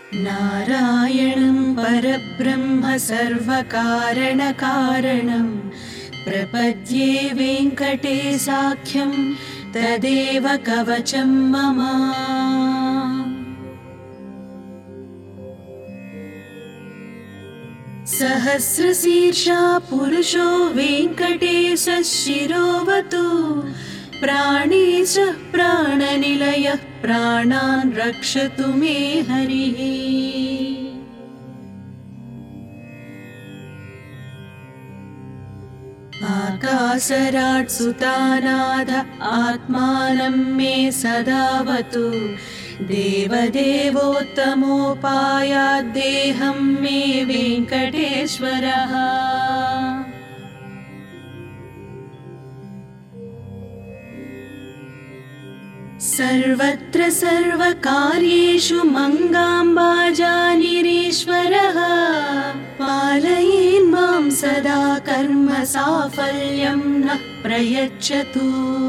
नारायणं परब्रह्म सर्वकारणकारणं प्रपद्ये वेङ्कटेशाख्यं तदेव कवचं मम। सहस्रशीर्षा पुरुषो वेङ्कटेशः शिरोवतु प्राणेशः प्राणनिलयः प्राणान् रक्षतु मे हरिः। आकाशराट् सुतानाथ आत्मानं मे सदावतु देवदेवोत्तमोपायाद्देहं मे वेङ्कटेश्वरः। सर्वत्र सर्वकार्येषु मङ्गाम्बा जानिरीश्वरः पालयेन् मां सदा कर्म साफल्यं नः प्रयच्छतु।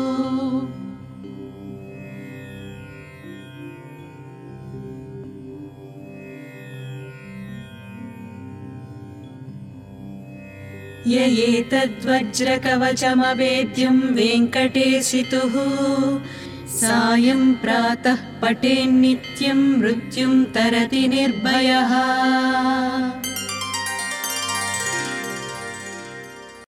य एतद्वज्रकवचमवेद्यं वेङ्कटेशितुः सायं प्रातः पठेन्नित्यं मृत्युं तरति निर्भयः।